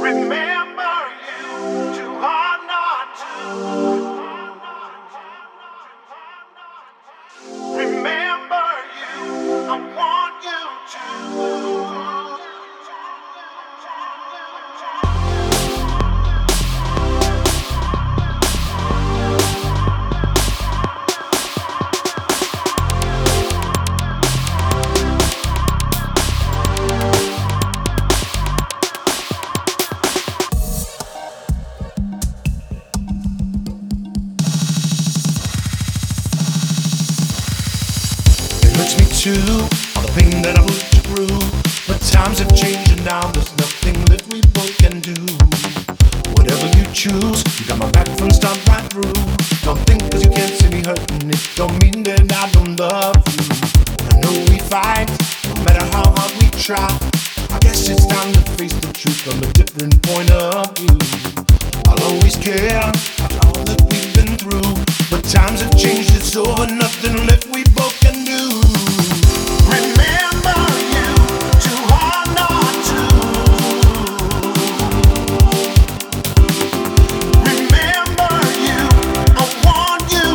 All the pain that I put you through. But times have changed and now there's nothing that we both can do. Whatever you choose, you got my back from start right through. Don't think cause you can't see me hurting, it don't mean that I don't love you. I know we fight, no matter how hard we try. I guess it's time to face the truth from a different point of view. I'll always care after all that we've been through. But times have changed, it's over, nothing left we both can do. Remember you, too hard not to. Remember you, I want you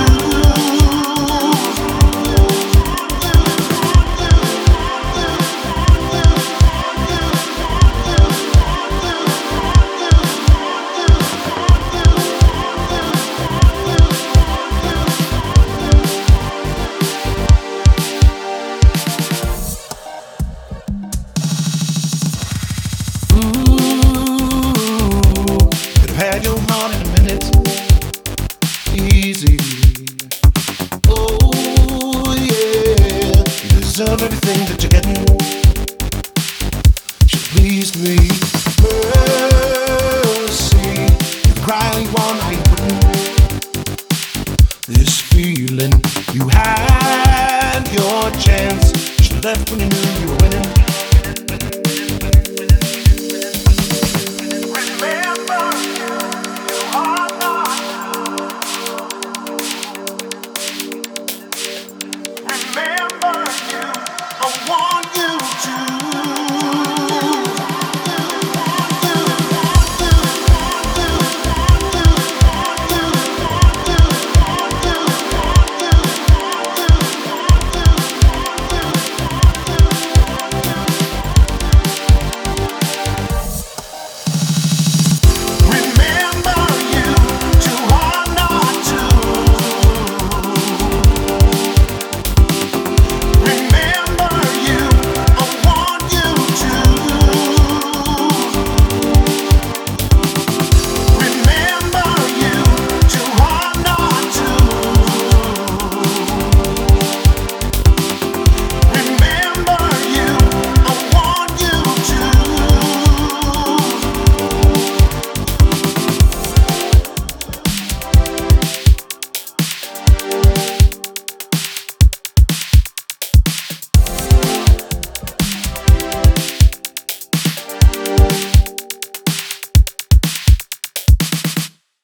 had your heart in a minute, easy. Oh yeah, you deserve everything that you're getting. She pleased me, mercy. You cry all you want, I ain't putting this feeling. You had your chance, you left when you knew